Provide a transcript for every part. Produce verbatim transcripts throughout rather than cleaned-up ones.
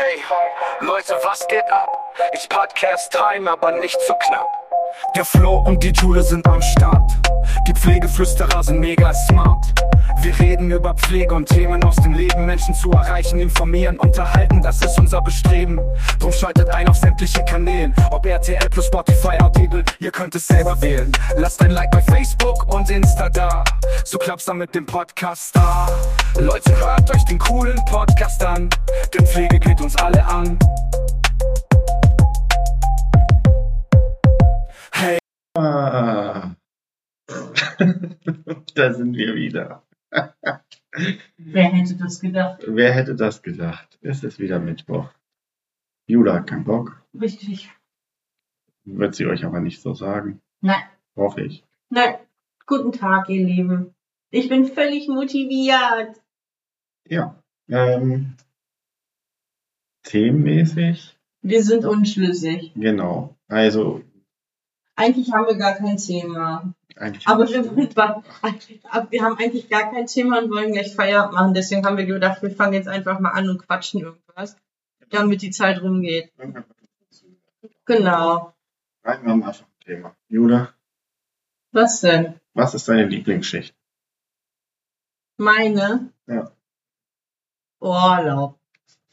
Hey, Leute, was geht ab? It's Podcast Time, aber nicht zu knapp. Der Flo und die Jude sind am Start. Die Pflegeflüsterer sind mega smart. Wir reden über Pflege und Themen aus dem Leben. Menschen zu erreichen, informieren, unterhalten, das ist unser Bestreben. Drum schaltet ein auf sämtliche Kanälen, ob R T L plus Spotify, Audible, ihr könnt es selber wählen. Lasst ein Like bei Facebook und Insta da, so klappt's dann mit dem Podcast da. Leute, hört euch den coolen Podcast an, denn Pflege geht uns alle an. Hey. Ah. Da sind wir wieder. Wer hätte das gedacht? Wer hätte das gedacht? Es ist wieder Mittwoch. Jula hat keinen Bock. Richtig. Wird sie euch aber nicht so sagen. Nein. Hoffe ich. Nein. Guten Tag, ihr Lieben. Ich bin völlig motiviert. Ja. Ähm, themenmäßig? Wir sind unschlüssig. Genau. Also. Eigentlich haben wir gar kein Thema. Eigentlich aber wir, aber wir haben eigentlich gar kein Thema und wollen gleich Feierabend machen. Deswegen haben wir gedacht, wir fangen jetzt einfach mal an und quatschen irgendwas, damit die Zeit rumgeht. Genau. Nein, wir haben einfach ein Thema. Jula? Was denn? Was ist deine Lieblingsschicht? Meine? Ja. Urlaub.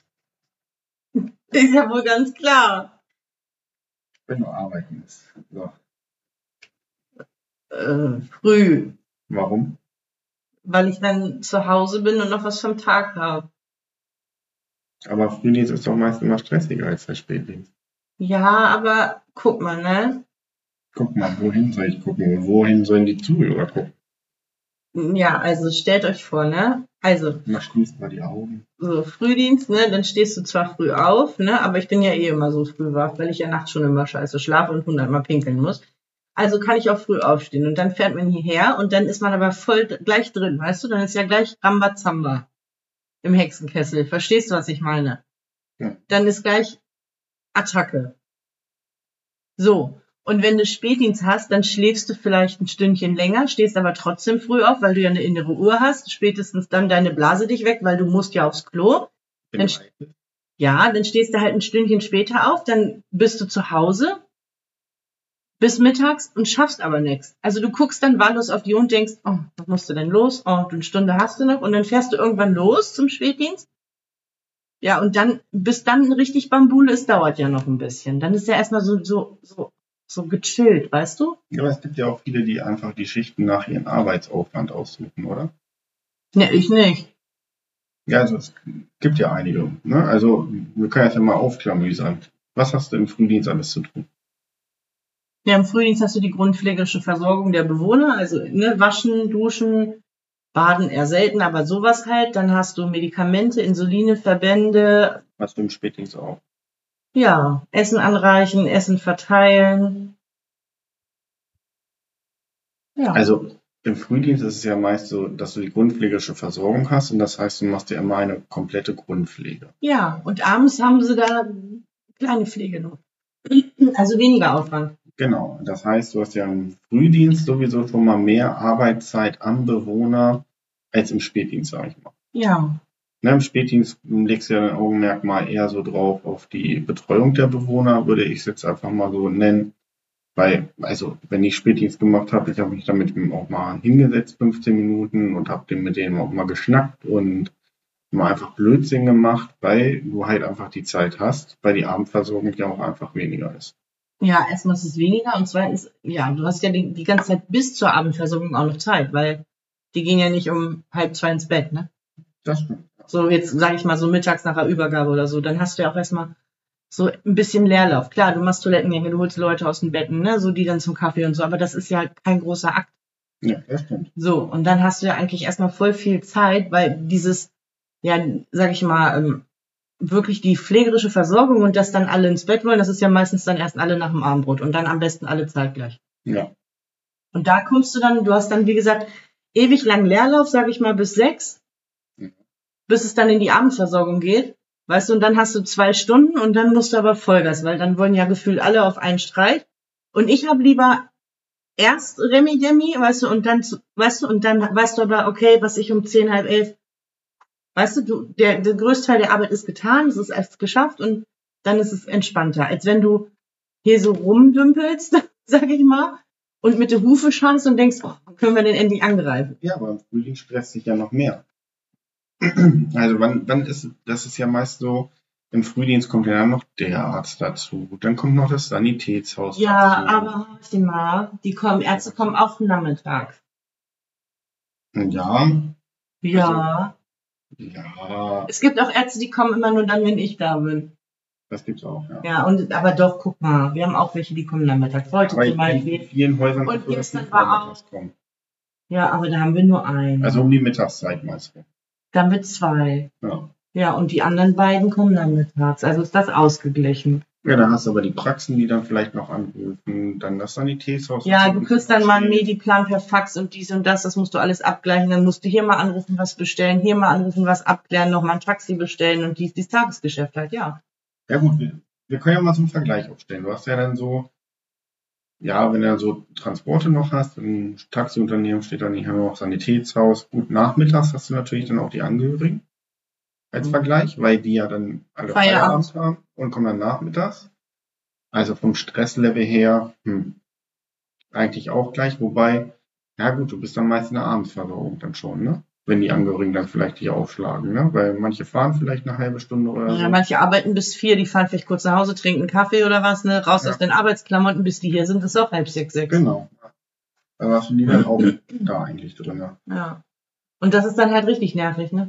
Ist ja wohl ganz klar. Wenn du arbeiten bist. So. Äh, früh. Warum? Weil ich dann zu Hause bin und noch was vom Tag habe. Aber Frühdienst ist doch meist immer stressiger als der Spätdienst. Ja, aber guck mal, ne? Guck mal, wohin soll ich gucken? Und wohin sollen die Zuhörer gucken? Ja, also stellt euch vor, ne? Also. Na, schließt mal die Augen. So, Frühdienst, ne? Dann stehst du zwar früh auf, ne? Aber ich bin ja eh immer so früh wach, weil ich ja nachts schon immer scheiße schlafe und hundertmal pinkeln muss. Also kann ich auch früh aufstehen und dann fährt man hierher und dann ist man aber voll gleich drin, weißt du? Dann ist ja gleich Rambazamba im Hexenkessel. Verstehst du, was ich meine? Ja. Dann ist gleich Attacke. So. Und wenn du Spätdienst hast, dann schläfst du vielleicht ein Stündchen länger, stehst aber trotzdem früh auf, weil du ja eine innere Uhr hast. Spätestens dann deine Blase dich weg, weil du musst ja aufs Klo. Dann, ja, dann stehst du halt ein Stündchen später auf, dann bist du zu Hause bis mittags und schaffst aber nichts. Also du guckst dann wahllos auf die Uhr und denkst, oh, was musst du denn los? Oh, eine Stunde hast du noch. Und dann fährst du irgendwann los zum Spätdienst. Ja, und dann, bis dann richtig Bambule ist, dauert ja noch ein bisschen. Dann ist ja erstmal so, so, so, so gechillt, weißt du? Ja, aber es gibt ja auch viele, die einfach die Schichten nach ihrem Arbeitsaufwand aussuchen, oder? Ne, ich nicht. Ja, also es gibt ja einige. Ne? Also wir können jetzt ja mal aufklamüsern. Was hast du im Frühdienst alles zu tun? Ja, im Frühdienst hast du die grundpflegerische Versorgung der Bewohner, also ne, waschen, duschen, baden eher selten, aber sowas halt. Dann hast du Medikamente, Insuline, Verbände. Hast du im Spätdienst auch? Ja, Essen anreichen, Essen verteilen. Ja. Also im Frühdienst ist es ja meist so, dass du die grundpflegerische Versorgung hast und das heißt, du machst ja immer eine komplette Grundpflege. Ja, und abends haben sie da kleine Pflege noch. Also weniger Aufwand. Genau, das heißt, du hast ja im Frühdienst sowieso schon mal mehr Arbeitszeit am Bewohner als im Spätdienst, sage ich mal. Ja. Ne, im Spätdienst legst du ja dein Augenmerk mal eher so drauf auf die Betreuung der Bewohner, würde ich es jetzt einfach mal so nennen. Weil, also, wenn ich Spätdienst gemacht habe, ich habe mich damit auch mal hingesetzt, fünfzehn Minuten, und habe mit denen auch mal geschnackt und mal einfach Blödsinn gemacht, weil du halt einfach die Zeit hast, weil die Abendversorgung ja auch einfach weniger ist. Ja, erstmal ist es weniger und zweitens, ja, du hast ja die, die ganze Zeit bis zur Abendversorgung auch noch Zeit, weil die gehen ja nicht um halb zwei ins Bett, ne? Das stimmt. So jetzt sage ich mal so mittags nach der Übergabe oder so, dann hast du ja auch erstmal so ein bisschen Leerlauf. Klar, du machst Toilettengänge, du holst Leute aus den Betten, ne, so die dann zum Kaffee und so, aber das ist ja halt kein großer Akt. Ja, das stimmt. So, und dann hast du ja eigentlich erstmal voll viel Zeit, weil dieses, ja, sag ich mal, ähm, wirklich die pflegerische Versorgung und dass dann alle ins Bett wollen, das ist ja meistens dann erst alle nach dem Abendbrot und dann am besten alle zeitgleich. Ja. Und da kommst du dann, du hast dann, wie gesagt, ewig lang Leerlauf, sag ich mal, bis sechs, Mhm. bis es dann in die Abendversorgung geht, weißt du, und dann hast du zwei Stunden und dann musst du aber Vollgas, weil dann wollen ja gefühlt alle auf einen Streich. Und ich habe lieber erst Remi Demi, weißt du, und dann, weißt du, und dann weißt du aber, okay, was ich um zehn, halb elf Weißt du, du der, der größte Teil der Arbeit ist getan, es ist erst geschafft und dann ist es entspannter, als wenn du hier so rumdümpelst, sag ich mal, und mit der Hufe schaust und denkst, oh, wann können wir denn endlich angreifen? Ja, aber im Frühling stresst sich ja noch mehr. Also wann, wann ist, das ist ja meist so, im Frühdienst kommt ja dann noch der Arzt dazu, dann kommt noch das Sanitätshaus Ja, dazu. aber horch mal, die kommen, Ärzte kommen auch nachmittags. Ja, Ja. ja, Es gibt auch Ärzte, die kommen immer nur dann, wenn ich da bin. das gibt's auch, ja. Ja, und aber doch, guck mal, wir haben auch welche, die kommen nachmittags. Heute Aber zum in Beispiel. vielen Häusern Und ist es so, dass die gestern war vormittags kommen. Ja, aber da haben wir nur einen. Also um die Mittagszeit meist. Da haben wir zwei. Ja. Ja, und die anderen beiden kommen nachmittags. Also ist das ausgeglichen. Ja, dann hast du aber die Praxen, die dann vielleicht noch anrufen, dann das Sanitätshaus. Ja, das du ein kriegst bisschen dann mal einen steht. Mediplan per Fax und dies und das, das musst du alles abgleichen. Dann musst du hier mal anrufen, was bestellen, hier mal anrufen, was abklären, nochmal ein Taxi bestellen und dies, dieses Tagesgeschäft halt, ja. Ja gut, wir, wir können ja mal zum Vergleich aufstellen. Du hast ja dann so, ja, wenn du so Transporte noch hast, ein Taxiunternehmen steht dann hier noch Sanitätshaus. Gut, nachmittags hast du natürlich dann auch die Angehörigen als Mhm. Vergleich, weil die ja dann alle Feierabend. Feierabend haben und kommen dann nachmittags. Also vom Stresslevel her, hm, eigentlich auch gleich, wobei, ja gut, du bist dann meist in der Abendsversorgung dann schon, ne? Wenn die Angehörigen dann vielleicht dich aufschlagen, ne? Weil manche fahren vielleicht eine halbe Stunde oder Ja, so. manche arbeiten bis vier, die fahren vielleicht kurz nach Hause, trinken einen Kaffee oder was, ne, raus Ja. aus den Arbeitsklamotten, bis die hier sind, ist auch halb sechs, sechs. Genau. Dann hast du die dann auch da eigentlich drin. Ne? Ja. Und das ist dann halt richtig nervig, ne?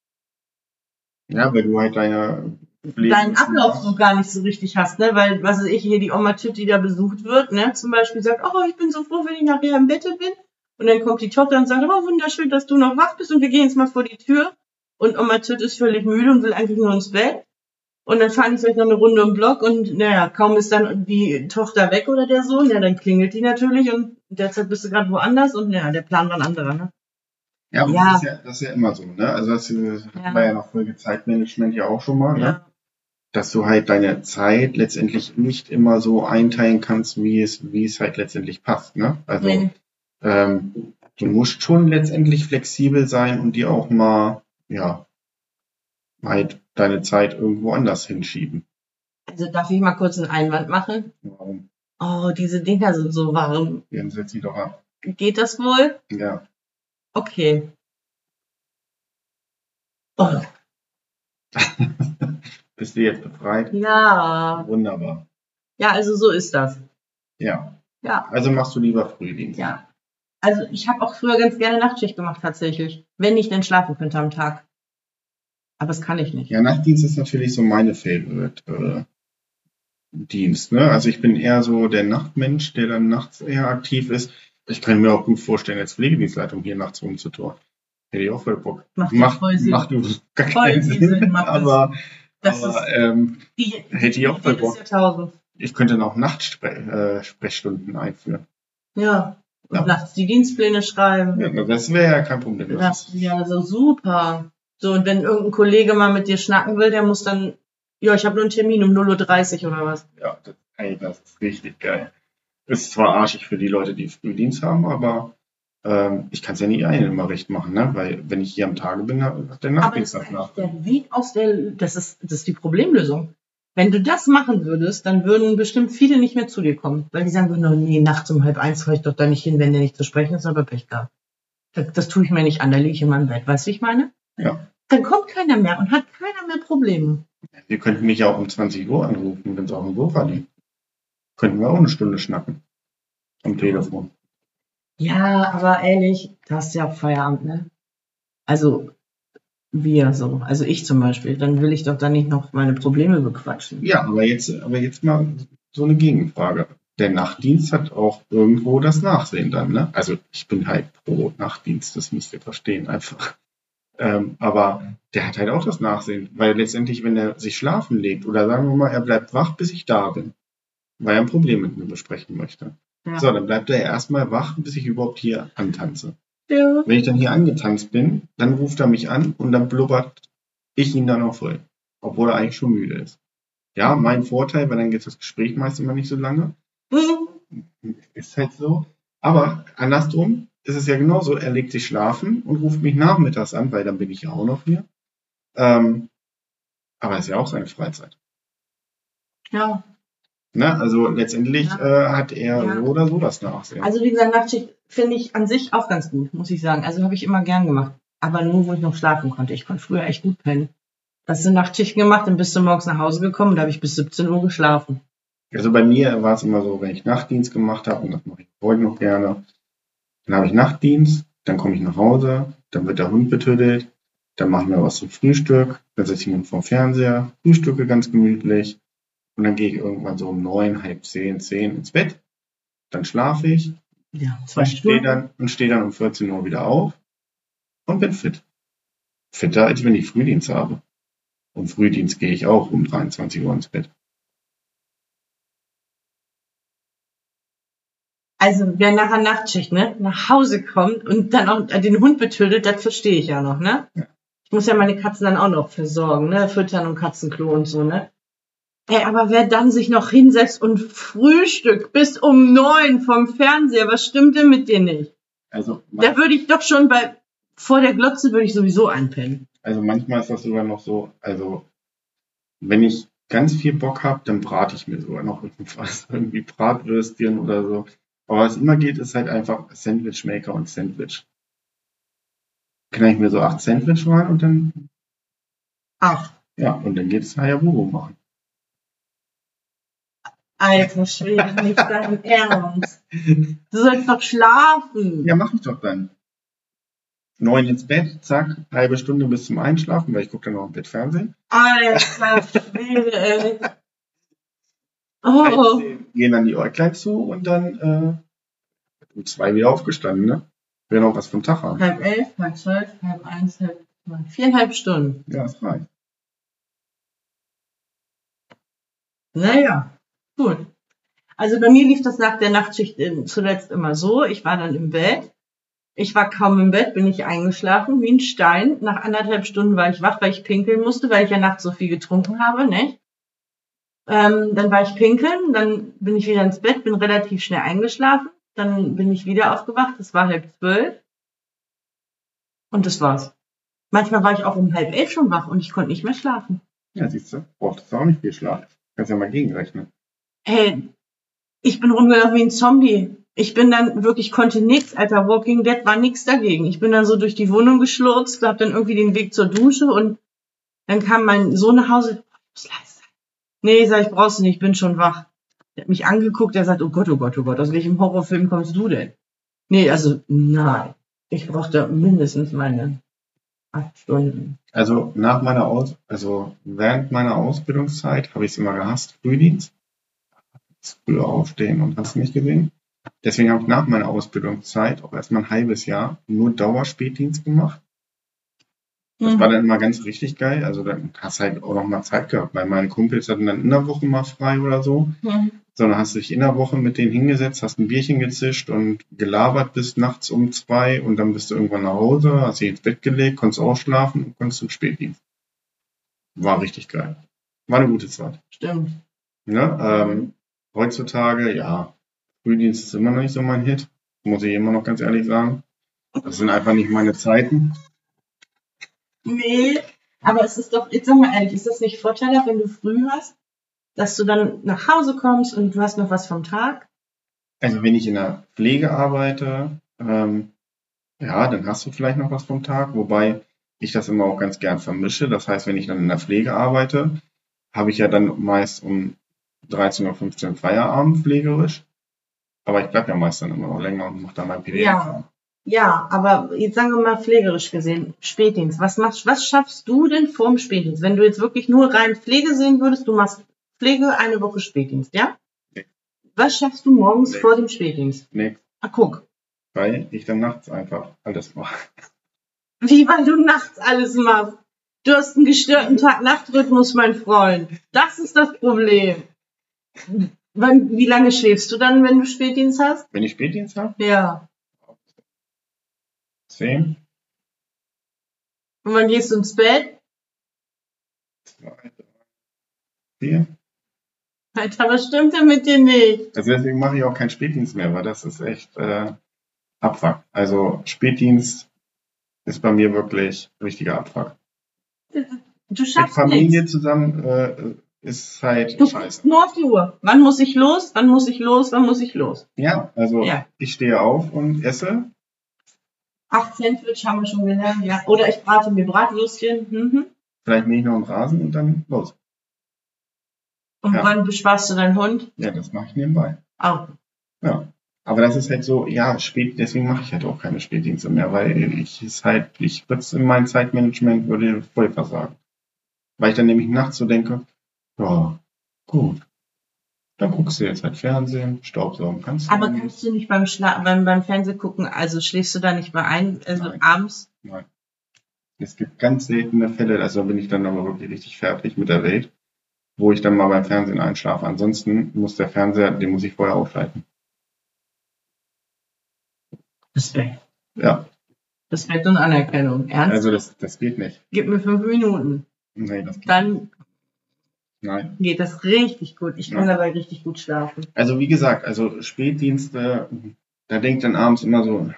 Ja, weil du halt deine Pflege- Deinen Ablauf so gar nicht so richtig hast, ne? Weil, was weiß ich, hier die Oma Tüt, die da besucht wird, ne, zum Beispiel sagt, oh, ich bin so froh, wenn ich nachher im Bett bin. Und dann kommt die Tochter und sagt, oh, wunderschön, dass du noch wach bist und wir gehen jetzt mal vor die Tür. Und Oma Tüt ist völlig müde und will eigentlich nur ins Bett. Und dann fahren die vielleicht noch eine Runde im Block und, naja, kaum ist dann die Tochter weg oder der Sohn, ja, dann klingelt die natürlich und derzeit bist du gerade woanders und, naja, der Plan war ein anderer, ne? Ja, aber Ja. Das, ist ja, das ist ja immer so, ne? Also das äh, Ja. war ja noch Folge Zeitmanagement ja auch schon mal, ne? Ja. Dass du halt deine Zeit letztendlich nicht immer so einteilen kannst, wie es, wie es halt letztendlich passt, ne? Also Nee. ähm, du musst schon letztendlich flexibel sein und dir auch mal, ja, halt deine Zeit irgendwo anders hinschieben. Also darf ich mal kurz einen Einwand machen? Warum? Oh, diese Dinger sind so warm. Dann setz sie doch ab. Geht das wohl? Ja. Okay. Oh, Bist du jetzt befreit? ja. Wunderbar. Ja, also so ist das. Ja. Ja, Also machst du lieber Frühdienst. ja. Also ich habe auch früher ganz gerne Nachtschicht gemacht tatsächlich, wenn ich denn schlafen könnte am Tag. Aber das kann ich nicht. Ja, Nachtdienst ist natürlich so meine Favorite äh, Dienst. Ne? Also ich bin eher so der Nachtmensch, der dann nachts eher aktiv ist. Ich kann mir auch gut vorstellen, als Pflegedienstleitung hier nachts rumzutouren. Hätte ich auch voll Bock. Macht ja Macht, voll Sinn. macht du gar Voll keinen viel Sinn, Sinn macht das. aber, Das aber ist ähm, die, hätte ich auch voll des Bock. Jahrtausends. Ich könnte dann auch Nachtsprechstunden einführen. Ja. Und Ja. nachts die Dienstpläne schreiben. Ja, das wäre ja kein Problem. Das Das ist ja so super. So, und wenn irgendein Kollege mal mit dir schnacken will, der muss dann, ja, ich habe nur einen Termin um null Uhr dreißig oder was. Ja, das, ey, das ist richtig geil. Ist zwar arschig für die Leute, die Frühdienst haben, aber ähm, ich kann es ja nie allen immer recht machen, ne? Weil wenn ich hier am Tage bin, hat der Aber das Nachtdienst ist das nach. eigentlich der Weg aus der, das ist, das ist die Problemlösung. Wenn du das machen würdest, dann würden bestimmt viele nicht mehr zu dir kommen. Weil die sagen würden, oh, nee, nachts um halb eins fahre ich doch da nicht hin, wenn der nicht zu sprechen ist, aber Pech gehabt. Das, das tue ich mir nicht an, da liege ich in meinem Bett. Weißt du, wie ich meine? Ja. Dann kommt keiner mehr und hat keiner mehr Probleme. Wir könnten mich ja auch um zwanzig Uhr anrufen, wenn es auf dem Sofa liegt. Könnten wir auch eine Stunde schnacken. Am Telefon. Ja, aber ehrlich, da hast du ja auch Feierabend, ne? Also, wir so. Also ich zum Beispiel. Dann will ich doch da nicht noch meine Probleme bequatschen. Ja, aber jetzt, aber jetzt mal so eine Gegenfrage. Der Nachtdienst hat auch irgendwo das Nachsehen dann, ne? Also ich bin halt pro Nachtdienst, das müsst ihr verstehen einfach. Ähm, aber der hat halt auch das Nachsehen, weil letztendlich, wenn er sich schlafen legt oder sagen wir mal, er bleibt wach, bis ich da bin, weil er ein Problem mit mir besprechen möchte. Ja. So, dann bleibt er erstmal wach, bis ich überhaupt hier antanze. Ja. Wenn ich dann hier angetanzt bin, dann ruft er mich an und dann blubbert ich ihn dann noch voll, obwohl er eigentlich schon müde ist. Ja, mein Vorteil, weil dann geht das Gespräch meist immer nicht so lange. Hm. Ist halt so. Aber andersrum ist es ja genauso, er legt sich schlafen und ruft mich nachmittags an, weil dann bin ich ja auch noch hier. Ähm, aber ist ja auch seine Freizeit. Ja. Ne? Also letztendlich Ja. äh, hat er Ja. so oder so das Nachsehen. Also wie gesagt, Nachtschicht finde ich an sich auch ganz gut, muss ich sagen. Also habe ich immer gern gemacht. Aber nur, wo ich noch schlafen konnte. Ich konnte früher echt gut pennen. Hast du Nachtschichten gemacht, dann bist du morgens nach Hause gekommen und da habe ich bis siebzehn Uhr geschlafen. Also bei mir war es immer so, wenn ich Nachtdienst gemacht habe, und das mache ich heute noch gerne, dann habe ich Nachtdienst, dann komme ich nach Hause, dann wird der Hund betüttelt, dann machen wir was zum Frühstück, dann setze ich mich vor dem Fernseher, frühstücke ganz gemütlich und dann gehe ich irgendwann so um neun, halb zehn, zehn ins Bett, dann schlafe ich Ja, zwei und stehe Stunden. dann, und stehe dann um vierzehn Uhr wieder auf und bin fit. Fitter, als wenn ich Frühdienst habe. Und Frühdienst gehe ich auch um dreiundzwanzig Uhr ins Bett. Also wer nach der Nachtschicht, ne, nach Hause kommt und dann auch den Hund betötet, das verstehe ich ja noch, ne? Ja. Ich muss ja meine Katzen dann auch noch versorgen, ne? Füttern und Katzenklo und so, ne? Ey, aber wer dann sich noch hinsetzt und frühstückt bis um neun vom Fernseher, was stimmt denn mit dir nicht? Also, Da würde ich doch schon bei, vor der Glotze würde ich sowieso einpennen. also manchmal ist das sogar noch so, also wenn ich ganz viel Bock habe, dann brate ich mir sogar noch irgendwas, irgendwie Bratwürstchen oder so. Aber was immer geht, ist halt einfach Sandwichmaker und Sandwich. Kann ich mir so acht Sandwich rein und dann, Ach, ja, und dann geht es Hayabubu machen. alter Schwede, nicht dein Ernst. Du sollst doch schlafen. Ja, mach ich doch dann. Neun ins Bett, zack, halbe Stunde bis zum Einschlafen, weil ich gucke dann noch im Bett Fernsehen. Alter Schwede, ey. Halb Oh. zehn gehen dann die Äuglein zu und dann äh, um zwei wieder aufgestanden, ne? Will noch was vom Tag haben. Halb elf, halb zwölf, halb eins, halb zwei. Viereinhalb Stunden. Ja, das reicht. Naja, gut. Also bei mir lief das nach der Nachtschicht äh, zuletzt immer so. Ich war dann im Bett. Ich war kaum im Bett, bin ich eingeschlafen wie ein Stein. Nach anderthalb Stunden war ich wach, weil ich pinkeln musste, weil ich ja nachts so viel getrunken habe, nicht? Ähm, dann war ich pinkeln, dann bin ich wieder ins Bett, bin relativ schnell eingeschlafen. Dann bin ich wieder aufgewacht, es war halb zwölf. Und das war's. Manchmal war ich auch um halb elf schon wach und ich konnte nicht mehr schlafen. Ja, siehst du, brauchst du auch nicht viel Schlaf. Kannst ja mal gegenrechnen. Hey, ich bin rumgelaufen wie ein Zombie. Ich bin dann wirklich, konnte nichts, Alter, Walking Dead war nichts dagegen. Ich bin dann so durch die Wohnung geschlurzt, hab dann irgendwie den Weg zur Dusche und dann kam mein Sohn nach Hause. Ich muss leise sein. Nee, sag ich, brauchst du nicht, ich bin schon wach. Der hat mich angeguckt, der sagt, oh Gott, oh Gott, oh Gott, aus welchem Horrorfilm kommst du denn? Nee, also, nein. Ich brauchte mindestens meine acht Stunden. Also nach meiner Aus, also während meiner Ausbildungszeit habe ich es immer gehasst, Frühdienst. Früher aufstehen und hast du nicht gesehen. Deswegen habe ich nach meiner Ausbildungszeit auch erstmal ein halbes Jahr nur Dauerspätdienst gemacht. Das Mhm. war dann immer ganz richtig geil. Also dann hast du halt auch noch mal Zeit gehabt, weil meine Kumpels hatten dann in der Woche mal frei oder so. Mhm. Sondern hast du dich in der Woche mit denen hingesetzt, hast ein Bierchen gezischt und gelabert bis nachts um zwei und dann bist du irgendwann nach Hause, hast dich ins Bett gelegt, konntest ausschlafen und konntest zum Spätdienst. War richtig geil. War eine gute Zeit. Stimmt. Ne? Ähm, heutzutage, ja, Frühdienst ist immer noch nicht so mein Hit, muss ich immer noch ganz ehrlich sagen. Das sind einfach nicht meine Zeiten. Nee, aber es ist doch, jetzt sag mal ehrlich, ist das nicht vorteilhaft, wenn du früh hast, dass du dann nach Hause kommst und du hast noch was vom Tag? Also wenn ich in der Pflege arbeite, ähm, ja, dann hast du vielleicht noch was vom Tag, wobei ich das immer auch ganz gern vermische. Das heißt, wenn ich dann in der Pflege arbeite, habe ich ja dann meist um dreizehn Uhr fünfzehn Feierabend pflegerisch. Aber ich bleibe ja meist dann immer noch länger und mache dann mein P D F. Ja. Ja, aber jetzt sagen wir mal pflegerisch gesehen, Spätdienst. Was machst, was schaffst du denn vorm Spätdienst? Wenn du jetzt wirklich nur rein Pflege sehen würdest, du machst Pflege eine Woche Spätdienst, ja? Nee. Was schaffst du morgens Nee. vor dem Spätdienst? Nix, Ah, guck. weil ich dann nachts einfach alles mache. Wie, weil du nachts alles machst? Du hast einen gestörten Tag-Nacht-Rhythmus, mein Freund. Das ist das Problem. Wann, wie lange schläfst du dann, wenn du Spätdienst hast? Wenn ich Spätdienst habe, Ja. zehn, Und wann gehst du ins Bett? zwei, drei, vier. Alter, was stimmt denn mit dir nicht? Also deswegen mache ich auch keinen Spätdienst mehr, weil das ist echt äh, Abfuck. Also Spätdienst ist bei mir wirklich richtiger Abfuck. Du Mit schaffst Familie nichts. zusammen äh, ist halt Du scheiße. guckst nur auf die Uhr. Wann muss ich los? Wann muss ich los? Wann muss ich los? Ja, also Ja. ich stehe auf und esse. Acht Sandwich haben wir schon gelernt, ja. Oder ich brate mir Bratwürstchen. Mhm. Vielleicht mähe ich noch einen Rasen und dann los. Und Ja. wann besparst du deinen Hund? Ja, das mache ich nebenbei. Auch. Ja. Aber das ist halt so, ja, spät, deswegen mache ich halt auch keine Spätdienste mehr, weil ich ist halt, ich würde in meinem Zeitmanagement würde voll versagen. Weil ich dann nämlich nachts so denke, ja, gut. Dann guckst du jetzt halt Fernsehen, Staubsaugen kannst du Aber nicht. kannst du nicht beim Schla beim, beim Fernsehen gucken, also schläfst du da nicht mal ein, also Nein. abends? Nein. Es gibt ganz seltene Fälle, also da bin ich dann aber wirklich richtig fertig mit der Welt, wo ich dann mal beim Fernsehen einschlafe. Ansonsten muss der Fernseher, den muss ich vorher ausschalten. Respekt. Ja, Respekt und Anerkennung. Ernst? also das, das geht nicht. Gib mir fünf Minuten. Nee, das geht Dann Nein. geht das richtig gut. Ich kann Ja. dabei richtig gut schlafen. Also wie gesagt, also Spätdienste, da denkt dann abends immer so,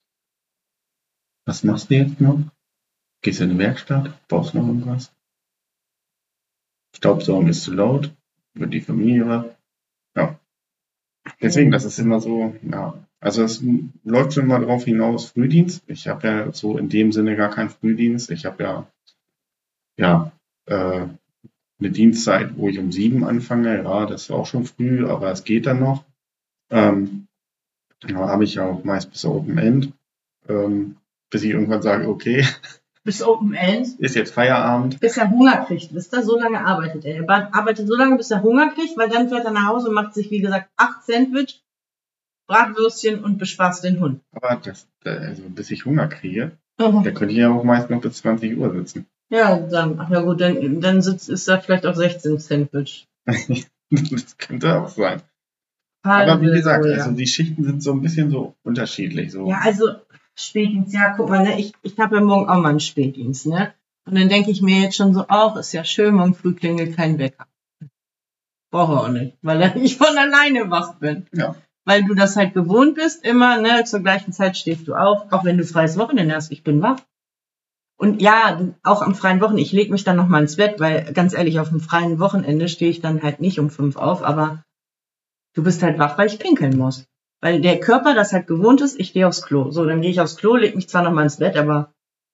was machst du jetzt noch? Gehst du in die Werkstatt? Brauchst du noch irgendwas? Staubsaugen ist zu laut, wird die Familie was? Ja. Deswegen, das ist immer so, ja. Also es läuft schon mal drauf hinaus, Frühdienst. Ich habe ja so in dem Sinne gar keinen Frühdienst. Ich habe ja, ja, äh, eine Dienstzeit, wo ich um sieben anfange. Ja, das ist auch schon früh, aber es geht dann noch. Ähm, da habe ich ja auch meist bis Open End, ähm, bis ich irgendwann sage, okay, Bis Open End, ist jetzt Feierabend. bis er Hunger kriegt. Wisst ihr, so lange arbeitet er. Er ba- arbeitet so lange, bis er Hunger kriegt, weil dann fährt er nach Hause und macht sich, wie gesagt, acht Sandwich, Bratwürstchen und bespaßt den Hund. Aber das, also bis ich Hunger kriege, Mhm. da könnte ich ja auch meist noch bis zwanzig Uhr sitzen. Ja, dann, ach ja gut, dann, dann sitzt, ist da vielleicht auch sechzehn Sandwich. Das könnte auch sein. Aber wie gesagt, Halleluja. also die Schichten sind so ein bisschen so unterschiedlich. So. Ja, also Spätdienst, ja, guck mal, ne, ich, ich habe ja morgen auch mal einen Spätdienst, ne? Und dann denke ich mir jetzt schon so, ach, ist ja schön, morgen früh klingelt kein Wecker. Brauche auch nicht, weil er nicht von alleine wach bin. Ja. Weil du das halt gewohnt bist, immer, ne, zur gleichen Zeit stehst du auf, auch wenn du freies Wochenende hast, ich bin wach. Und ja, du- auch am freien Wochenende, ich lege mich dann noch mal ins Bett, weil ganz ehrlich, auf dem freien Wochenende stehe ich dann halt nicht um fünf auf, aber du bist halt wach, weil ich pinkeln muss. Weil der Körper das halt gewohnt ist, ich gehe aufs Klo. So, dann gehe ich aufs Klo, lege mich zwar noch mal ins Bett, aber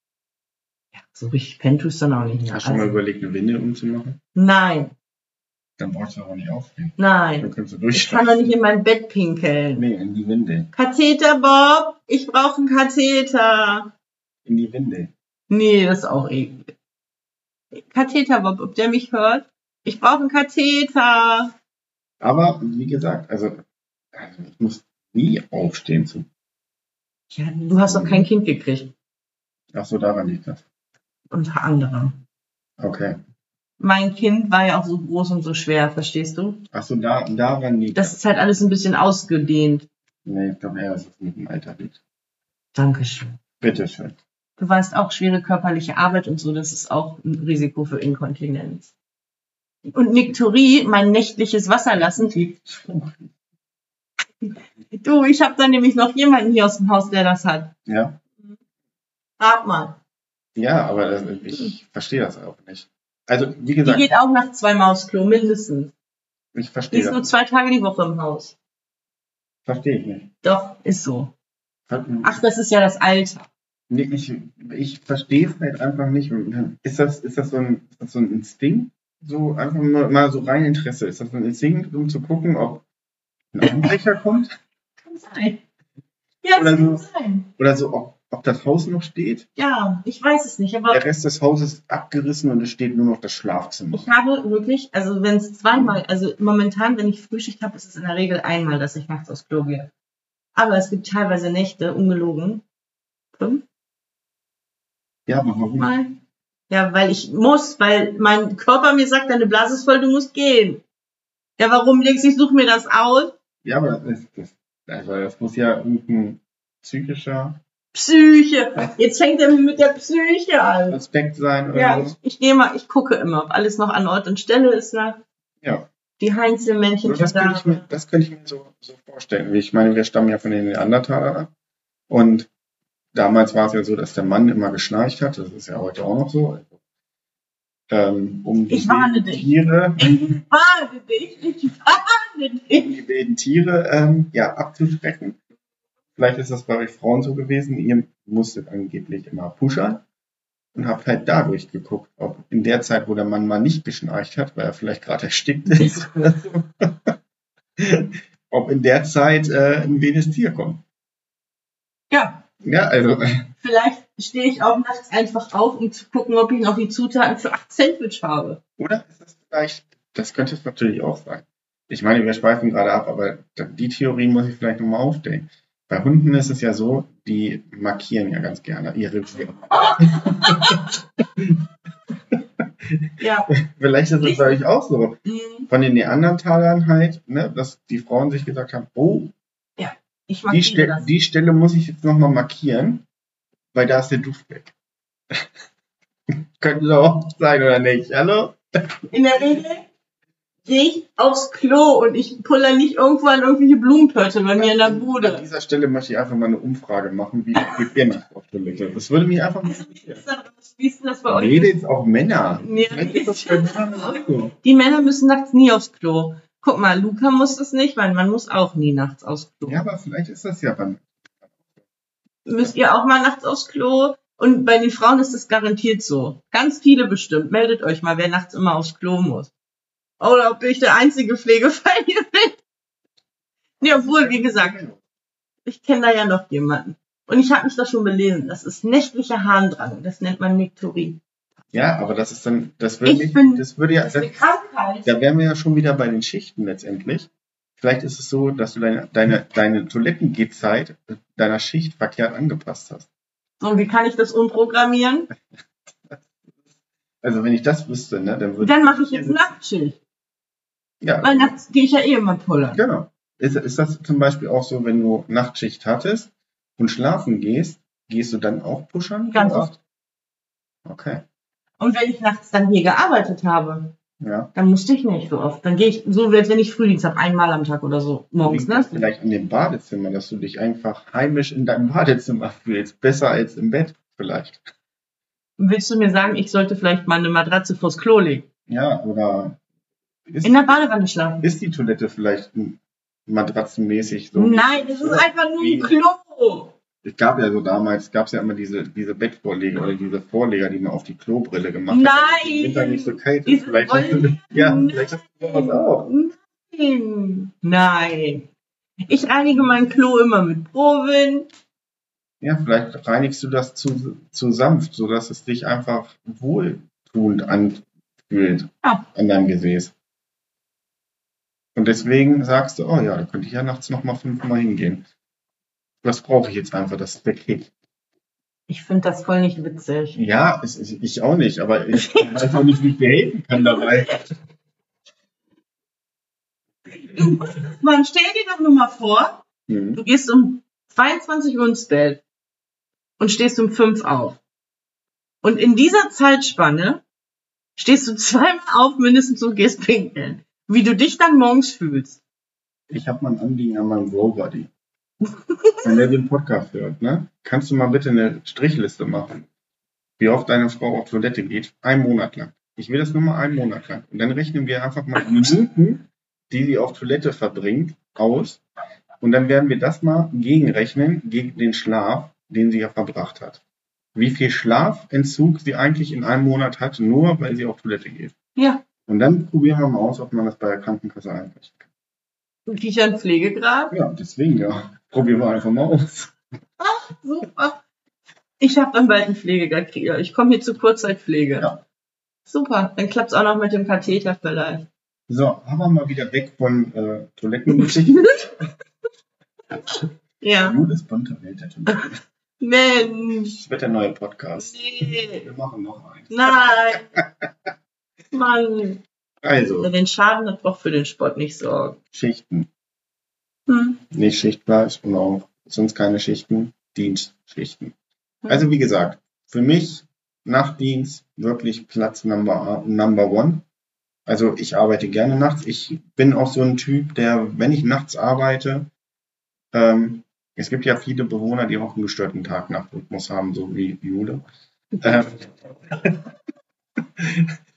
ja, so richtig pennen tust du dann auch nicht mehr. Hast du schon mal Also, überlegt, eine Windel umzumachen? nein, Dann brauchst du aber nicht aufstehen. nein. Dann kannst du Ich kann durchschlafen. doch nicht in mein Bett pinkeln. Nee, in die Windel. Katheter, Bob, ich brauche einen Katheter. In die Windel. Nee, das ist auch eklig. Katheter, Bob, ob der mich hört? Ich brauche einen Katheter. Aber wie gesagt, also, also ich muss nie aufstehen zu. Ja, du hast doch kein Kind gekriegt. Ach so, daran liegt das. Unter anderem. Okay. Mein Kind war ja auch so groß und so schwer, verstehst du? Ach so, da, daran liegt Das ist halt alles ein bisschen ausgedehnt. Nee, ich glaube eher, dass es mit dem Alter liegt. Dankeschön. Bitteschön. Du weißt auch, schwere körperliche Arbeit und so, das ist auch ein Risiko für Inkontinenz. Und Niktorie, mein nächtliches Wasserlassen. Du, ich habe da nämlich noch jemanden hier aus dem Haus, der das hat. Ja? Rat mal. Ja, aber das, ich verstehe das auch nicht. Also, wie Die gesagt, geht auch nach zwei Mausklo, mindestens. ich Die verstehe ist nur das. zwei Tage die Woche im Haus. Verstehe ich nicht. Doch, ist so. Ach, Ach, das ist ja das Alter. nee, ich, ich verstehe es halt einfach nicht. Ist das, ist das so ein, ist das so ein Instinkt? So einfach mal, mal so rein Interesse. Ist das so ein Instinkt, um zu gucken, ob ein Einbrecher kommt? Kann sein. Ja, das Oder kann so. sein. Oder so, ob, ob das Haus noch steht? Ja, ich weiß es nicht, aber Der Rest des Hauses ist abgerissen und es steht nur noch das Schlafzimmer. ich habe wirklich, also wenn es zweimal, also momentan, wenn ich Frühschicht habe, ist es in der Regel einmal, dass ich nachts aufs Klo gehe. Aber es gibt teilweise Nächte, ungelogen, fünf Ja, aber warum? Mal. Ja, weil ich muss, weil mein Körper mir sagt, deine Blase ist voll, du musst gehen. Ja, warum denkst du, ich suche mir das aus? Ja, aber das, das, also das muss ja irgendein psychischer Psyche. Jetzt fängt er mit der Psyche an. Aspekt sein oder Ja, so. ich, ich gehe mal, ich gucke immer, ob alles noch an Ort und Stelle ist, ne? Ja. Die Heinzelmännchen Also das, könnte ich mir, das könnte ich mir so, so vorstellen. Ich meine, wir stammen ja von den Neandertalern ab. Und damals war es ja so, dass der Mann immer geschnarcht hat. Das ist ja heute auch noch so. Also ähm, um die Ich warne wilden dich. Tiere, Ich warne dich, ich warne um dich. die wilden Tiere ähm, ja, abzuschrecken. Vielleicht ist das bei euch Frauen so gewesen, ihr musstet angeblich immer pushern und habt halt dadurch geguckt, ob in der Zeit, wo der Mann mal nicht geschnarcht hat, weil er vielleicht gerade erstickt ist oder so, ob in der Zeit äh, ein wildes Tier kommt. Ja, Ja, also, vielleicht stehe ich auch nachts einfach auf, um zu gucken, ob ich noch die Zutaten für acht Sandwich habe. oder ist das vielleicht, das könnte es natürlich auch sein. Ich meine, wir schweifen gerade ab, aber die Theorie muss ich vielleicht nochmal aufstellen. Bei Hunden ist es ja so, die markieren ja ganz gerne ihre Tiere. Ja. Vielleicht ist es bei euch auch so. Mhm. Von den Neandertalern halt, ne, dass die Frauen sich gesagt haben, oh, Ich die, markiere Ste das. die Stelle muss ich jetzt nochmal markieren, weil da ist der Duft weg. Könnte doch auch sein, oder nicht? Hallo? In der Regel gehe ich aufs Klo und ich puller nicht irgendwo an irgendwelche Blumenpötte bei mir in der An Bude. dieser Stelle möchte ich einfach mal eine Umfrage machen, wie geht ihr nicht auf Toilette? Das würde mich einfach mal interessieren. Wie ist denn das bei euch? Mädels, auch Männer. Ja, Vielleicht ist das bei Männern auch so. Die Männer müssen nachts nie aufs Klo. Guck mal, Luca muss das nicht, weil man muss auch nie nachts aufs Klo. Ja, aber vielleicht ist das ja beim. Müsst ihr auch mal nachts aufs Klo? Und bei den Frauen ist das garantiert so. Ganz viele bestimmt. Meldet euch mal, wer nachts immer aufs Klo muss. Oder ob ich der einzige Pflegefall hier bin. Nee, obwohl, wie gesagt, ich kenne da ja noch jemanden. Und ich habe mich da schon belesen. Das ist nächtlicher Harndrang. Das nennt man Nektorie. Ja, aber das ist dann, das würde Ich mich, bin- das würde ja, Das ist das, eine Krankheit. da wären wir ja schon wieder bei den Schichten letztendlich. Vielleicht ist es so, dass du deine, deine, deine Toilettengehzeit deiner Schicht verkehrt angepasst hast. So, wie kann ich das umprogrammieren? Also wenn ich das wüsste, ne, dann würde Dann mache ich jetzt Nachtschicht. ja, Weil nachts gehe ich ja eh immer pullern. genau. Ist, ist das zum Beispiel auch so, wenn du Nachtschicht hattest und schlafen gehst, gehst du dann auch pushern? Ganz So oft. Okay, Und wenn ich nachts dann hier gearbeitet habe, ja. dann musste ich nicht so oft. Dann gehe ich so, als wenn ich Frühdienst habe, einmal am Tag oder so. Morgens, Liegt das ne? vielleicht an dem Badezimmer, dass du dich einfach heimisch in deinem Badezimmer fühlst, besser als im Bett vielleicht. Willst du mir sagen, ich sollte vielleicht mal eine Matratze vors Klo legen? Ja, oder ist, In der Badewanne schlafen? ist die Toilette vielleicht matratzenmäßig so? Nein, das ist einfach nur ein Klo. Es gab ja so damals, gab es ja immer diese, diese Bettvorleger oder diese Vorleger, die man auf die Klobrille gemacht hat. damit es im Winter nicht so kalt ist. Diese Vielleicht hast du, Rollen- ja, vielleicht hast du sowas auch. Nein. Nein. Ich reinige mein Klo immer mit Provin. Ja, vielleicht reinigst du das zu, zu sanft, sodass es dich einfach wohltuend anfühlt Ja. an deinem Gesäß. Und deswegen sagst du, oh ja, da könnte ich ja nachts nochmal fünfmal hingehen. Das brauche ich jetzt einfach, das ist der Kick. Ich finde das voll nicht witzig. Ja, es, es, ich auch nicht, aber ich weiß auch nicht, wie ich dir helfen kann dabei. Du, man, stell dir doch nur mal vor, Hm. du gehst um zweiundzwanzig Uhr ins Bett und stehst um fünf auf. Und in dieser Zeitspanne stehst du zweimal auf mindestens und gehst pinkeln. Wie du dich dann morgens fühlst. Ich habe mal ein Anliegen an meinem Bro-Buddy. Wenn der den Podcast hört, ne? Kannst du mal bitte eine Strichliste machen, wie oft deine Frau auf Toilette geht? Einen Monat lang. Ich will das nur mal einen Monat lang. Und dann rechnen wir einfach mal die Minuten, die sie auf Toilette verbringt, aus. Und dann werden wir das mal gegenrechnen gegen den Schlaf, den sie ja verbracht hat. Wie viel Schlafentzug sie eigentlich in einem Monat hat, nur weil sie auf Toilette geht. Ja. Und dann probieren wir mal aus, ob man das bei der Krankenkasse einrechnen kann. Kichern Pflegegrad. Ja, deswegen ja. Probieren wir einfach mal aus. Ach, super. Ich habe dann bald einen Pflegegrad. Ich komme hier zur Kurzzeitpflege. Ja. Super. Dann klappt es auch noch mit dem Katheter vielleicht. So, haben wir mal wieder weg von äh, Toilettengeschichten. Ja. Jules bunte Welt der Toilette. Mensch. Das wird der neue Podcast. Nee. Wir machen noch einen. Nein. Mann. Also, Den Schaden hat doch für den Sport nicht sorgen. Schichten. Hm. Nicht Schichtfleisch und auch sonst keine Schichten, Dienstschichten. Also wie gesagt, für mich Nachtdienst wirklich Platz Number, number one. Also ich arbeite gerne nachts. Ich bin auch so ein Typ, der, wenn ich nachts arbeite, ähm, es gibt ja viele Bewohner, die auch einen gestörten Tag-Nacht-Rhythmus haben, so wie Jule. Ähm,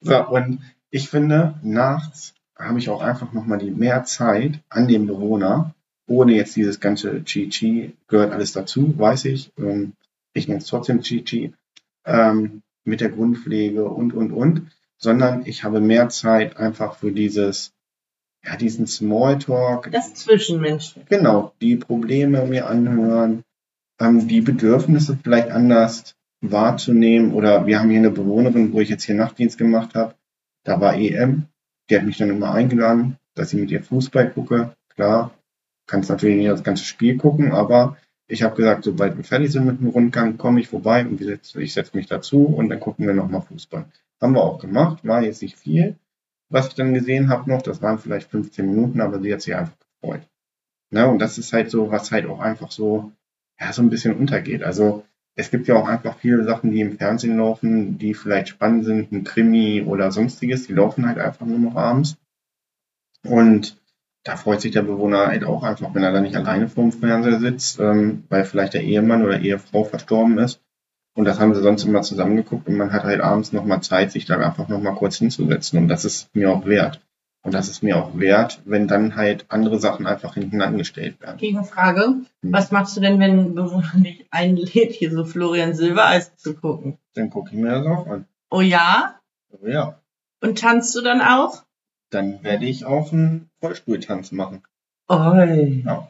So, und ich finde, nachts habe ich auch einfach nochmal die mehr Zeit an dem Bewohner, ohne jetzt dieses ganze Chi-Chi, gehört alles dazu, weiß ich. Ähm, ich nenne es trotzdem Chi-Chi, ähm, mit der Grundpflege und, und, und, sondern ich habe mehr Zeit einfach für dieses, ja, diesen Smalltalk. Das Zwischenmenschliche. Genau, die Probleme mir anhören, ähm, die Bedürfnisse vielleicht anders wahrzunehmen. Oder wir haben hier eine Bewohnerin, wo ich jetzt hier Nachtdienst gemacht habe. Da war E M. Die hat mich dann immer eingeladen, dass ich mit ihr Fußball gucke. Klar, kannst natürlich nicht das ganze Spiel gucken, aber ich habe gesagt, sobald wir fertig sind mit dem Rundgang, komme ich vorbei und ich setze mich dazu und dann gucken wir nochmal Fußball. Haben wir auch gemacht, war jetzt nicht viel. Was ich dann gesehen habe noch, das waren vielleicht fünfzehn Minuten, aber sie hat sich einfach gefreut. Ne? Und das ist halt so, was halt auch einfach so, ja, so ein bisschen untergeht. Also es gibt ja auch einfach viele Sachen, die im Fernsehen laufen, die vielleicht spannend sind, ein Krimi oder sonstiges, die laufen halt einfach nur noch abends. Und da freut sich der Bewohner halt auch einfach, wenn er da nicht alleine vorm Fernseher sitzt, ähm, weil vielleicht der Ehemann oder Ehefrau verstorben ist. Und das haben sie sonst immer zusammengeguckt und man hat halt abends nochmal Zeit, sich da einfach nochmal kurz hinzusetzen. Und das ist mir auch wert. Und das ist mir auch wert, wenn dann halt andere Sachen einfach hinten angestellt werden. Gegenfrage, hm. Was machst du denn, wenn ein Bewohner dich einlädt, hier so Florian Silbereisen zu gucken? Dann gucke ich mir das auch an. Oh ja? Oh ja. Und tanzt du dann auch? Dann werde ich auch einen Vollstuhltanz machen. Oi. Ja.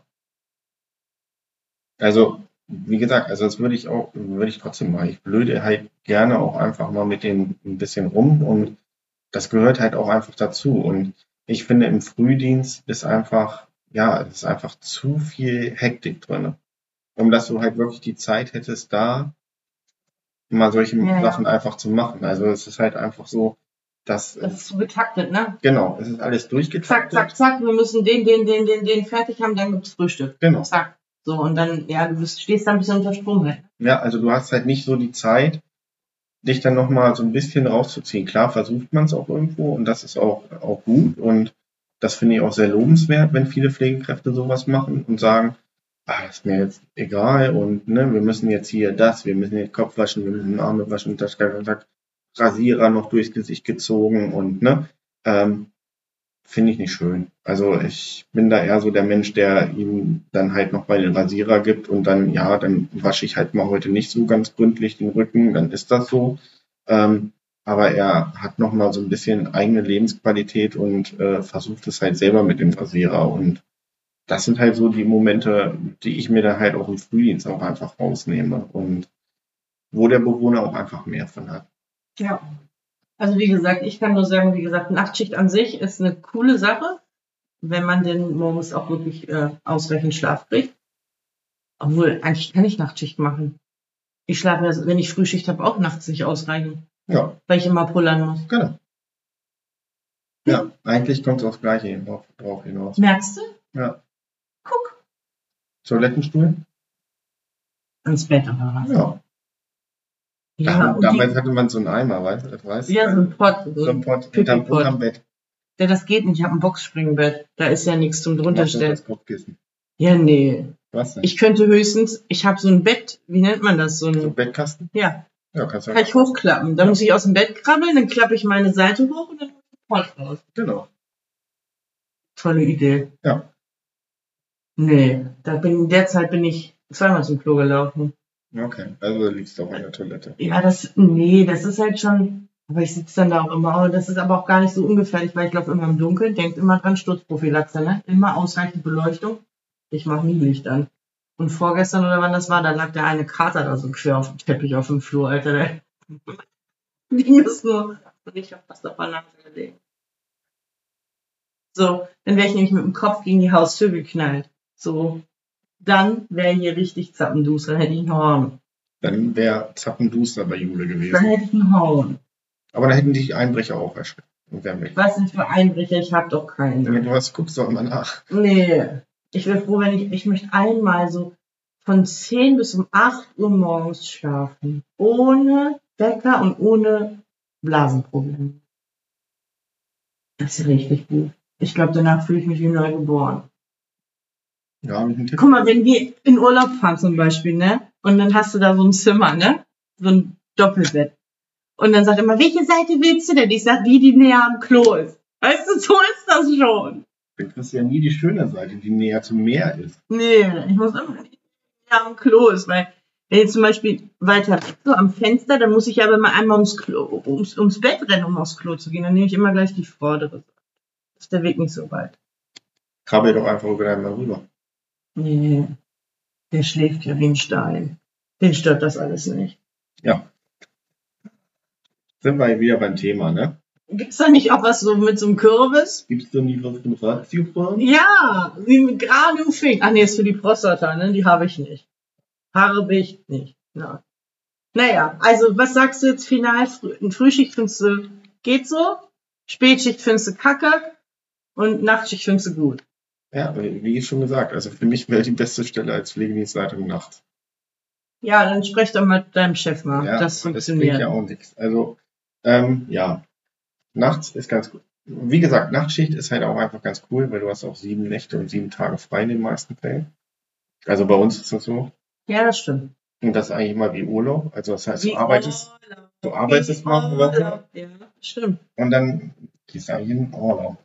Also, wie gesagt, also das würde ich auch, würde ich trotzdem machen. Ich blöde halt gerne auch einfach mal mit denen ein bisschen rum und das gehört halt auch einfach dazu. Und ich finde, im Frühdienst ist einfach, ja, es ist einfach zu viel Hektik drin. Um dass du halt wirklich die Zeit hättest, da mal solche ja, Sachen ja. einfach zu machen. Also es ist halt einfach so, dass... Das ist so getaktet, ne? Genau, es ist alles durchgetaktet. Zack, zack, zack, wir müssen den, den, den, den, den fertig haben, dann gibt's Frühstück. Genau. Zack. So, und dann, ja, du bist, stehst da ein bisschen unter Strom. Halt. Ja, also du hast halt nicht so die Zeit, dich dann nochmal so ein bisschen rauszuziehen. Klar versucht man es auch irgendwo und das ist auch, auch gut und das finde ich auch sehr lobenswert, wenn viele Pflegekräfte sowas machen und sagen, ah, ist mir jetzt egal und ne, wir müssen jetzt hier das, wir müssen den Kopf waschen, wir müssen den Arme waschen, das Rasierer noch durchs Gesicht gezogen und ne, ähm, finde ich nicht schön. Also ich bin da eher so der Mensch, der ihm dann halt noch mal den Rasierer gibt und dann, ja, dann wasche ich halt mal heute nicht so ganz gründlich den Rücken, dann ist das so. Ähm, aber er hat noch mal so ein bisschen eigene Lebensqualität und äh, versucht es halt selber mit dem Rasierer. Und das sind halt so die Momente, die ich mir dann halt auch im Frühdienst auch einfach rausnehme und wo der Bewohner auch einfach mehr von hat. Ja. Also wie gesagt, ich kann nur sagen, wie gesagt, Nachtschicht an sich ist eine coole Sache, wenn man denn morgens auch wirklich äh, ausreichend Schlaf kriegt. Obwohl, eigentlich kann ich Nachtschicht machen. Ich schlafe ja, wenn ich Frühschicht habe, auch nachts nicht ausreichend. Ja. Weil ich immer pullern muss. Genau. Ja, eigentlich kommt es aufs Gleiche drauf, drauf hinaus. Merkst du? Ja. Guck. Toilettenstuhl? Ans Bett oder was? Ja. Ja, Ach, damals die, hatte man so einen Eimer, weißt du? Das weißt ja, so ein Pott. So, so ein Pott unterm, unterm Bett. Ja, das geht nicht. Ich habe ein Boxspringbett. Da ist ja nichts zum drunterstellen. Das Kopfkissen. Ja, nee. Was denn? Ich könnte höchstens, ich habe so ein Bett, wie nennt man das? So ein, so ein Bettkasten? Ja. Ja, kannst du Kann ich hochklappen. Da ja. muss ich aus dem Bett krabbeln, dann klappe ich meine Seite hoch und dann hole ich den Pott raus. Genau. Tolle Idee. Ja. Nee, da bin, in der Zeit bin ich zweimal zum Klo gelaufen. Okay, also du liegst auch in der Toilette. Ja, das, nee, das ist halt schon, aber ich sitze dann da auch immer, das ist aber auch gar nicht so ungefährlich, weil ich laufe immer im Dunkeln, denkt immer dran, Sturzprophylaxe, ne? Immer ausreichend Beleuchtung. Ich mache nie Licht an. Und vorgestern oder wann das war, da lag der eine Kater da so quer auf dem Teppich auf dem Flur, Alter. Der ging es nur. Und ich hab fast auf der Nase gelegen. So, dann wäre ich nämlich mit dem Kopf gegen die Haustür geknallt. So, dann wäre hier richtig Zappenduster, dann hätte ich einen Horn. Dann wäre Zappenduster bei Jule gewesen. Dann hätte ich einen Horn. Aber da hätten die Einbrecher auch erschreckt. Was sind für Einbrecher? Ich hab doch keinen. Wenn du was guckst, doch immer nach. Nee. Ich wäre froh, wenn ich, ich möchte einmal so von zehn bis um acht Uhr morgens schlafen. Ohne Wecker und ohne Blasenprobleme. Das ist richtig gut. Ich glaube, danach fühle ich mich wie neu geboren. Ja, mit dem Tipp. Guck mal, wenn wir in Urlaub fahren zum Beispiel, ne? Und dann hast du da so ein Zimmer, ne? So ein Doppelbett. Und dann sagt er immer, welche Seite willst du denn? Ich sag, die, die näher am Klo ist. Weißt du, so ist das schon. Du kriegst ja nie die schöne Seite, die näher zum Meer ist. Nee, ich muss immer die, die näher am Klo ist, weil wenn jetzt zum Beispiel weiter weg, so am Fenster, dann muss ich aber mal einmal ums, Klo, ums, ums Bett rennen, um aufs Klo zu gehen. Dann nehme ich immer gleich die vordere Seite. Ist der Weg nicht so weit. Krabbel doch einfach über deinen Mal rüber. Nee, der schläft ja wie ein Stein. Den stört das alles nicht. Ja. Sind wir wieder beim Thema, ne? Gibt's da nicht auch was so mit so einem Kürbis? Gibt's da nie was mit Ratiofarben? Ja, wie mit Granufing. Ach nee, ist für die Prostata, ne? Die habe ich nicht. Habe ich nicht. Ja. Naja, also was sagst du jetzt final? Früh- Frühschicht findest du geht so, Spätschicht findest du kacke und Nachtschicht findest du gut. Ja, wie schon gesagt, also für mich wäre die beste Stelle als Pflegedienstleitung nachts. Ja, dann sprech doch mal mit deinem Chef mal. Ja, das das bringt funktioniert. ja auch nichts. Also, ähm, ja, nachts ist ganz gut. Wie gesagt, Nachtschicht ist halt auch einfach ganz cool, weil du hast auch sieben Nächte und sieben Tage frei in den meisten Fällen. Also bei uns ist das so. Ja, das stimmt. Und das ist eigentlich immer wie Urlaub. Also das heißt, Wie du arbeitest, Urlaub. du arbeitest Wie mal eine Woche Urlaub. Ja, stimmt. und dann gehst du eigentlich in den Urlaub.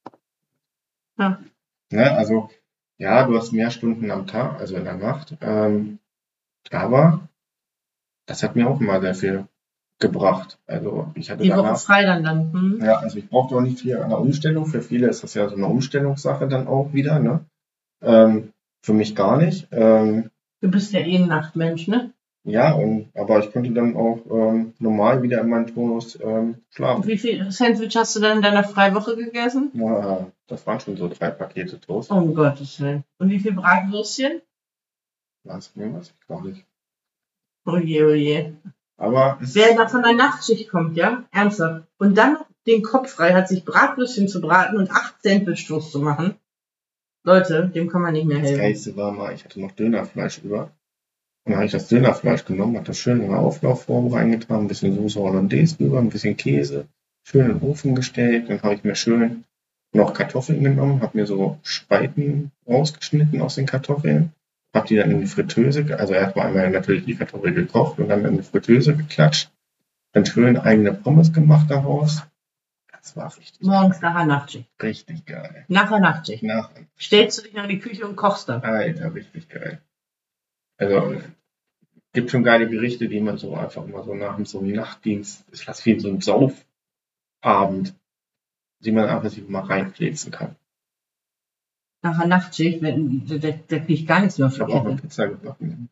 Ja. Ne? Also, ja, du hast mehr Stunden am Tag, also in der Nacht. Ähm, aber das hat mir auch immer sehr viel gebracht. Also ich hatte Die Woche danach, frei dann dann. Hm? ja, also ich brauchte auch nicht viel an der Umstellung. Für viele ist das ja so eine Umstellungssache dann auch wieder, ne? Ähm, für mich gar nicht. Ähm, Du bist ja eh ein Nachtmensch, ne? ja, und aber ich konnte dann auch ähm, normal wieder in meinen Tonus ähm, schlafen. Wie viel Sandwich hast du dann in deiner Freiwoche gegessen? Ja, das waren schon so drei Pakete Toast. Oh, um Gottes Willen. Und wie viel Bratwürstchen? Was? Nee, weiß ich gar nicht. Oh je, oh je. Aber es Wer da von der Nachtschicht kommt, ja? Ernsthaft. Und dann noch den Kopf frei hat, sich Bratwürstchen zu braten und acht Sandwich-Toast zu machen. Leute, dem kann man nicht mehr das helfen. Geilste war mal, ich hatte noch Dönerfleisch über. Und dann habe ich das Dönerfleisch genommen, habe das schön in eine Auflaufform reingetan, ein bisschen Soße Hollandaise drüber, ein bisschen Käse, schön in den Ofen gestellt. Dann habe ich mir schön noch Kartoffeln genommen, habe mir so Spalten rausgeschnitten aus den Kartoffeln, habe die dann in die Fritteuse, ge- also erstmal einmal natürlich die Kartoffel gekocht und dann in die Fritteuse geklatscht. Dann schön eigene Pommes gemacht daraus. Das war richtig, Morgens nach der Nachtschicht. richtig geil. Nach der Nachtschicht. Nach, Stellst du dich in die Küche und kochst dann. Alter, richtig geil. Also, gibt schon geile Gerichte, die man so einfach mal so nach so einem Nachtdienst, ist fast wie so ein Saufabend, die man einfach sich mal reinfläzen kann. Nach der Nachtschicht, wenn, da, da, da krieg ich gar nichts mehr auf Ich die habe auch eine Kette. Pizza gebacken.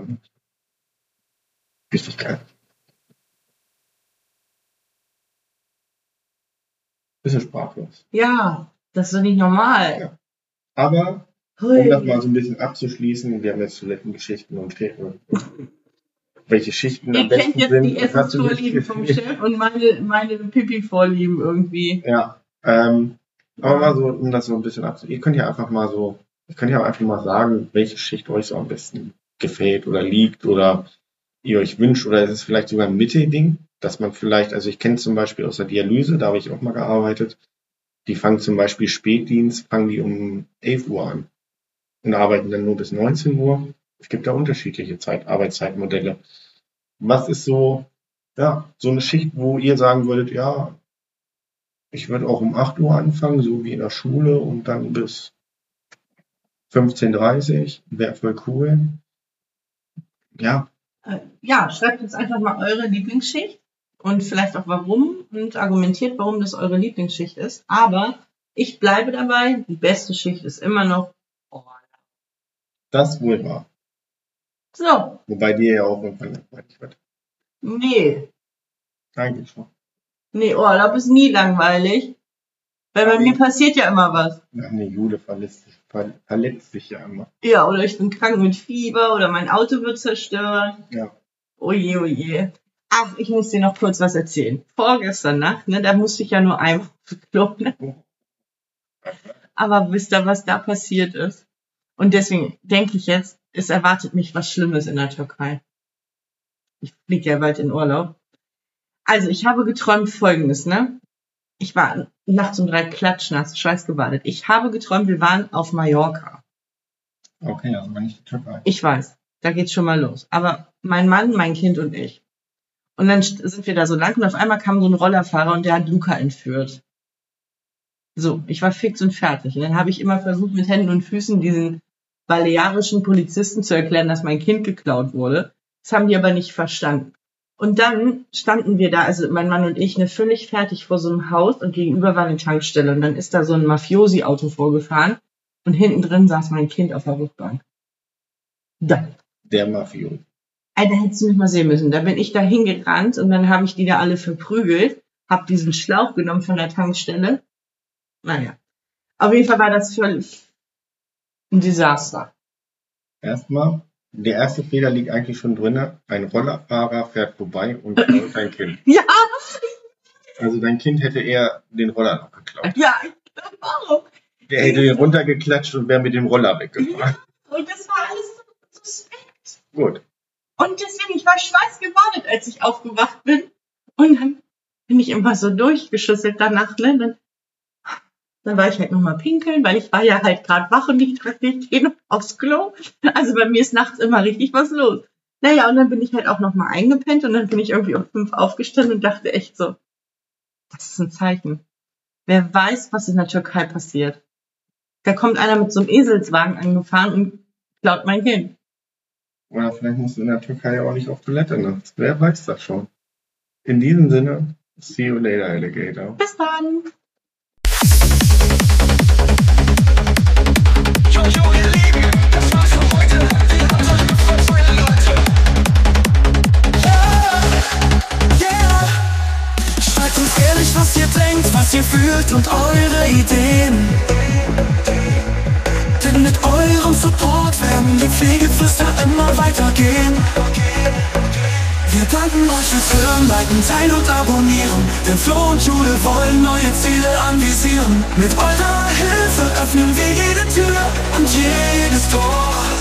Richtig geil. Bisschen sprachlos. Ja, das ist doch nicht normal. Ja. Aber, Hui. um das mal so ein bisschen abzuschließen, wir haben jetzt Toilettengeschichten und Schichten. Welche Schichten Ihr am kennt besten jetzt sind. die was hast du Essensvorlieben nicht vom gekriegt? Chef und meine, meine Pipi-Vorlieben irgendwie. Ja, ähm, aber mal so, um das so ein bisschen abzu... Ihr könnt ja einfach mal so, ihr könnt ja einfach mal sagen, welche Schicht euch so am besten gefällt oder liegt oder ihr euch wünscht oder ist es vielleicht sogar ein Mittelding, dass man vielleicht, also ich kenne zum Beispiel aus der Dialyse, da habe ich auch mal gearbeitet, die fangen zum Beispiel Spätdienst, fangen die um elf Uhr an und arbeiten dann nur bis neunzehn Uhr. Es gibt da unterschiedliche Zeit, Arbeitszeitmodelle. Was ist so, ja, so eine Schicht, wo ihr sagen würdet, ja, ich würde auch um acht Uhr anfangen, so wie in der Schule und dann bis fünfzehn Uhr dreißig, wäre voll cool. Ja, Äh, ja, schreibt uns einfach mal eure Lieblingsschicht und vielleicht auch warum und argumentiert, warum das eure Lieblingsschicht ist. Aber ich bleibe dabei, die beste Schicht ist immer noch Oral. das wohl wahr. So, Wobei dir ja auch irgendwann langweilig wird. nee, Eigentlich schon. nee, Urlaub ist nie langweilig, weil bei Aber- mir passiert ja immer was. Ja, eine Jule verletzt sich, ver- verletzt sich ja immer. Ja, oder ich bin krank mit Fieber oder mein Auto wird zerstört. Ja. Oje, oje. Ach, ich muss dir noch kurz was erzählen. Vorgestern Nacht, ne, da musste ich ja nur einmal aufs Klo, ne? Aber wisst ihr, was da passiert ist? Und deswegen denke ich jetzt, es erwartet mich was Schlimmes in der Türkei. Ich fliege ja bald in Urlaub. Also, ich habe geträumt Folgendes, ne? Ich war nachts um drei klatschnass, schweißgebadet. Ich habe geträumt, wir waren auf Mallorca. Okay, also wenn nicht die Türkei. Ich weiß, da geht's schon mal los. Aber mein Mann, mein Kind und ich. Und dann sind wir da so lang und auf einmal kam so ein Rollerfahrer und der hat Luca entführt. So, ich war fix und fertig. Und dann habe ich immer versucht, mit Händen und Füßen diesen balearischen Polizisten zu erklären, dass mein Kind geklaut wurde. Das haben die aber nicht verstanden. Und dann standen wir da, also mein Mann und ich, ne, völlig fertig vor so einem Haus und gegenüber war eine Tankstelle. Und dann ist da so ein Mafiosi-Auto vorgefahren und hinten drin saß mein Kind auf der Rückbank. Da. Der Mafiosi. Alter, hättest du mich mal sehen müssen. Da bin ich da hingerannt und dann habe ich die da alle verprügelt, habe diesen Schlauch genommen von der Tankstelle. Naja, auf jeden Fall war das völlig ein Desaster. Erstmal, der erste Fehler liegt eigentlich schon drin. Ein Rollerfahrer fährt vorbei und klaut dein Kind. Ja! Also dein Kind hätte eher den Roller noch geklaut. Ja, ich glaube auch. Der hätte den runtergeklatscht und wäre mit dem Roller weggefahren. Und das war alles so suspekt. Gut. Und deswegen, ich war schweißgebadet, als ich aufgewacht bin. Und dann bin ich immer so durchgeschüsselt danach. Ne? Dann, dann war ich halt nochmal pinkeln, weil ich war ja halt gerade wach und ich dachte, ich gehe noch aufs Klo. Also bei mir ist nachts immer richtig was los. Naja, und dann bin ich halt auch nochmal eingepennt und dann bin ich irgendwie um fünf aufgestanden und dachte echt so, das ist ein Zeichen. Wer weiß, was in der Türkei passiert. Da kommt einer mit so einem Eselswagen angefahren und klaut mein Kind. Oder vielleicht musst du in der Türkei auch nicht auf Toilette nachts. Wer weiß das schon. In diesem Sinne, see you later, Alligator. Bis dann. Jojo, ihr Lieben, das war's für heute. Wir haben euch gefreut, meine Leute. Yeah, yeah. Schreibt uns ehrlich, was ihr denkt, was ihr fühlt und eure Ideen. Denn mit eurem Support werden die Pflegeflüster immer weitergehen. Wir danken euch fürs Hören, liken, teilen und abonnieren. Denn Flo und Jule wollen neue Ziele anvisieren. Mit eurer Hilfe öffnen wir jede Tür und jedes Tor.